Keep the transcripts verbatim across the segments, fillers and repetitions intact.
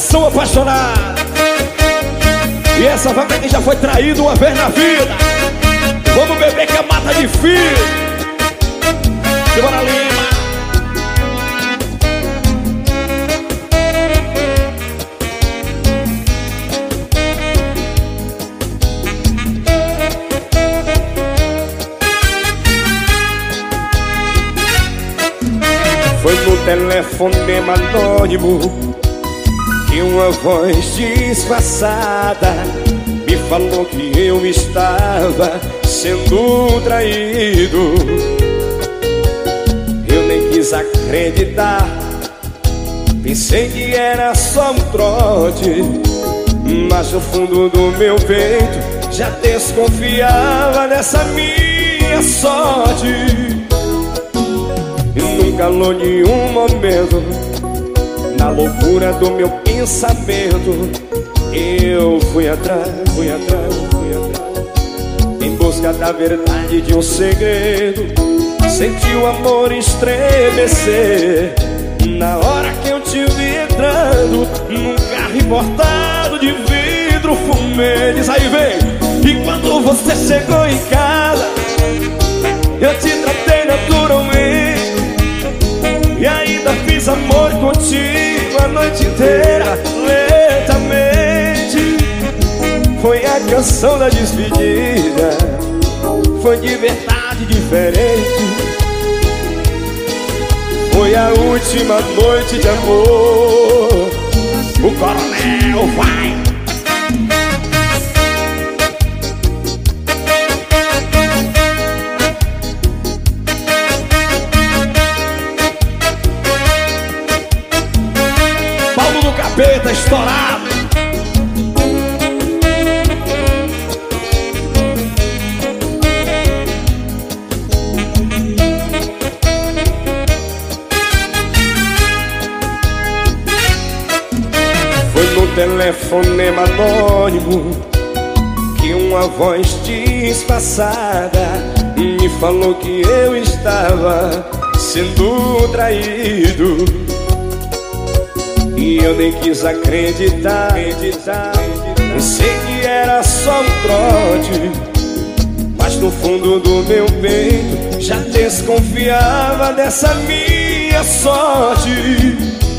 coração apaixonado. E essa vai pra quem já foi traído uma vez na vida. Vamos beber que é mata de filho. Bora Lima. Foi no telefonema anônimo que uma voz disfarçada me falou que eu estava sendo traído. Eu nem quis acreditar, pensei que era só um trote, mas no fundo do meu peito já desconfiava dessa minha sorte. E num calor de um momento, na loucura do meu pensamento, eu fui atrás, fui atrás, fui atrás, em busca da verdade de um segredo. Senti o amor estremecer na hora que eu te vi entrando num carro importado de vidro fumê. Diz aí, vem. E quando você chegou em casa, eu te tratei naturalmente e ainda fiz amor contigo a noite inteira, lentamente. Foi a canção da despedida, foi de verdade diferente. Foi a última noite de amor. O coronel vai. Paulo do Capeta estourado. Telefonema anônimo que uma voz disfarçada me falou que eu estava sendo traído. E eu nem quis acreditar, acreditar. Pensei que era só um trote, mas no fundo do meu peito já desconfiava dessa minha sorte.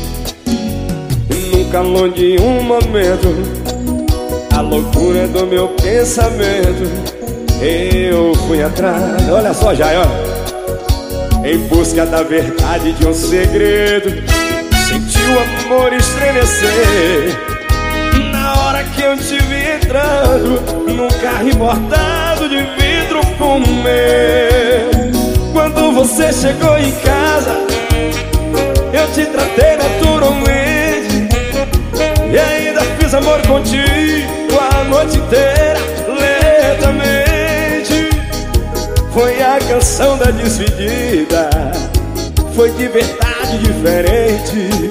No calor de um momento, a loucura do meu pensamento, eu fui atrás, olha só já, ó, em busca da verdade de um segredo. Senti o amor estremecer na hora que eu te vi entrando num carro importado de vidro fumê. Quando você chegou em casa, eu te tratei naturalmente e ainda fiz amor contigo a noite inteira, lentamente. Foi a canção da despedida, foi de verdade diferente.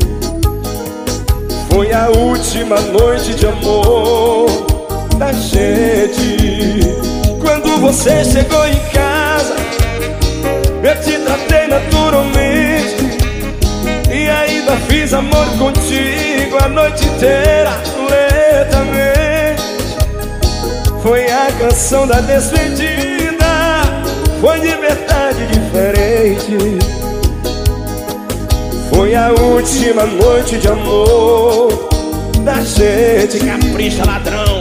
Foi a última noite de amor da gente. Quando você chegou em casa, eu te tratei naturalmente e ainda fiz amor contigo a noite inteira, lentamente. Foi a canção da despedida, foi de verdade diferente. Foi a última noite de amor da gente. Capricha, ladrão.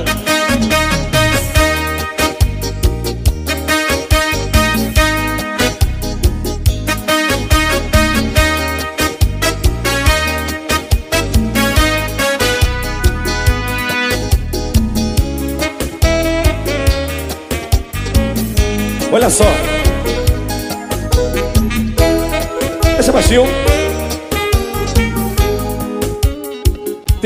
Olha só, deixa baixinho.